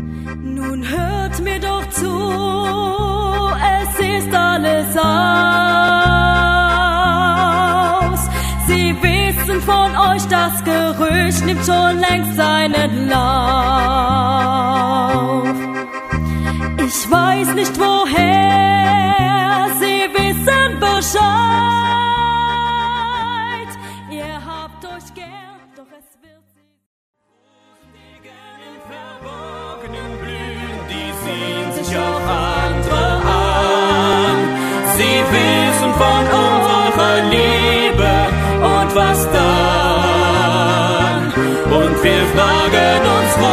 Nun hört mir doch zu, es ist alles aus. Sie wissen von euch, das Gerücht nimmt schon längst seinen Lauf. Ich weiß nicht woher, sie wissen Bescheid. Ihr habt euch gern, doch es wird sie. Im Verborgenen blühen, die sehen sich auch andere an. Sie wissen von unserer Liebe und was dann. Und wir fragen uns,